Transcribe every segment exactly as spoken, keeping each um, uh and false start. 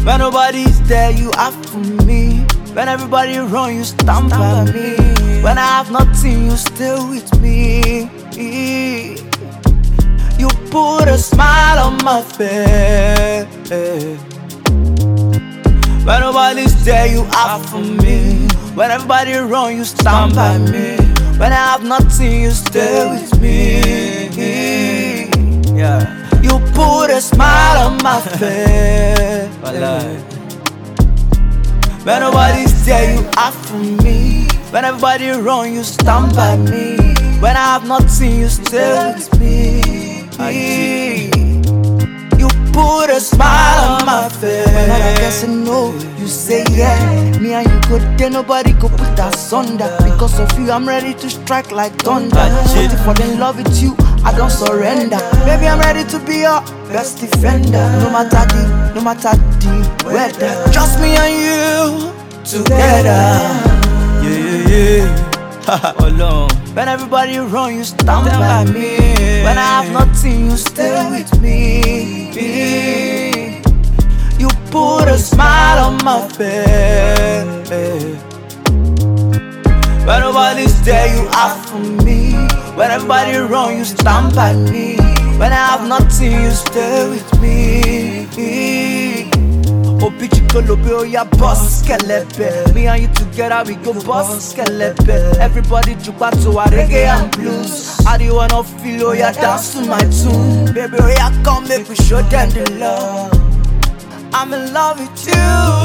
When nobody's there, you act for me. When everybody run, you stand by me. When I have nothing, you still with me. You put a smile on my face. When nobody's there, you act for me. When everybody run, you stand by me. When I have nothing, you stay with me. Yeah. You put a smile on my face. When nobody's there, you act for me. When everybody run, you stand by me. When I have nothing, you stay with me. You put a smile on my face. When I guess I know, you say yeah. Me and you go there, nobody go put us under. Because of you, I'm ready to strike like thunder. Waiting for the love with you, I don't surrender. Baby, I'm ready to be your best defender. No matter the, no matter the weather. Just me and you together. Yeah, yeah, yeah. Alone. When everybody run, you stand by me. When I have nothing, you stay with me. You put a smile on my face. When nobody's there, you act for me. When everybody run, you stand by me. When I have nothing, you stay with me. Oh, bitch, you go lobe, oh, yeah, boss, skelepe. Me and you together, we go boss, skelepe. Everybody juke back to our reggae and blues. I do wanna feel, oh, yeah, dance to my tune. Baby, oh, yeah, come, make we show them the love. I'm in love with you.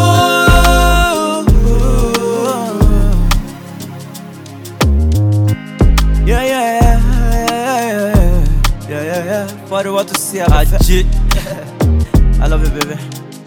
Yeah, yeah, yeah, yeah, yeah, yeah, yeah. For the what to see, I love you, baby.